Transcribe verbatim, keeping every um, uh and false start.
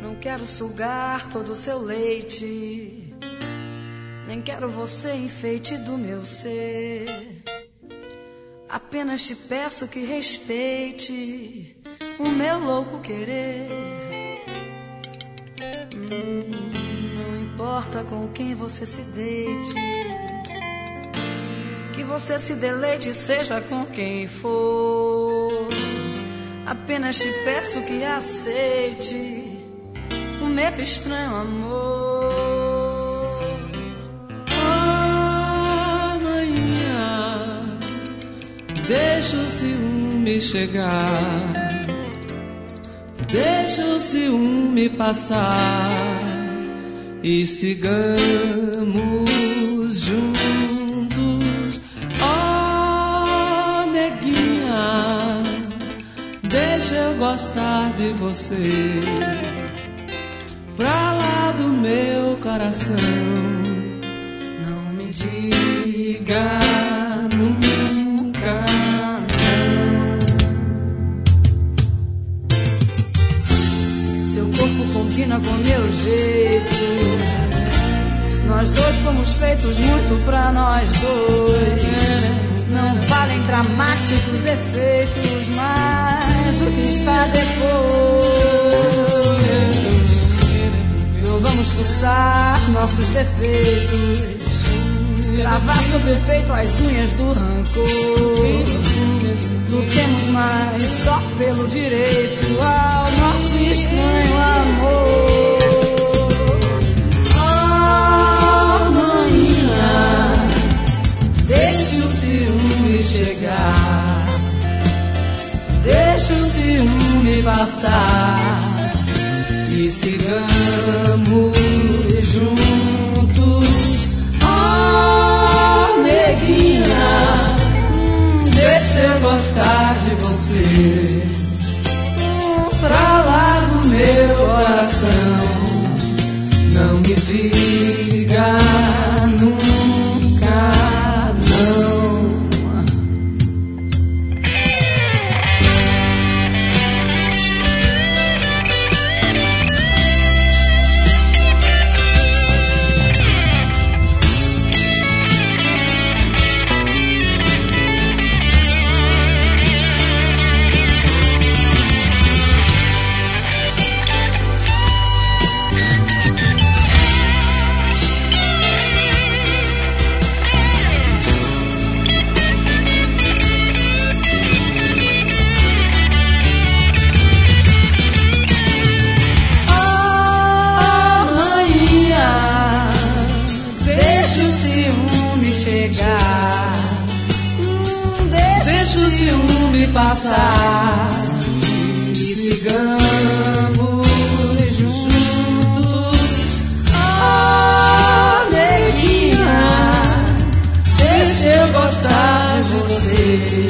Não quero sugar todo o seu leite, nem quero você enfeite do meu ser. Apenas te peço que respeite o meu louco querer. hum, Não importa com quem você se deite, que você se deleite seja com quem for. Apenas te peço que aceite o meu estranho amor. Amanhã deixa o ciúme chegar, deixa o ciúme passar e sigamos juntos. Oh, neguinha, deixa eu gostar de você, pra lá do meu coração. Não me diga nunca não. Seu corpo combina com meu jeito, nós dois fomos feitos muito pra nós dois. Não valem dramáticos efeitos, mas o que está depois. Não vamos fuçar nossos defeitos, gravar sobre o peito as unhas do rancor. Lutemos mais só pelo direito ao nosso estranho amor. Amanhã deixe o ciúme chegar, deixe o ciúme passar e sigamos juntos. Oh, neguinha, deixa eu gostar de você, pra lá do meu coração. Não me diga nunca não. Deixa o ciúme passar e sigamos juntos. Oh, neguinha, deixa eu gostar de você,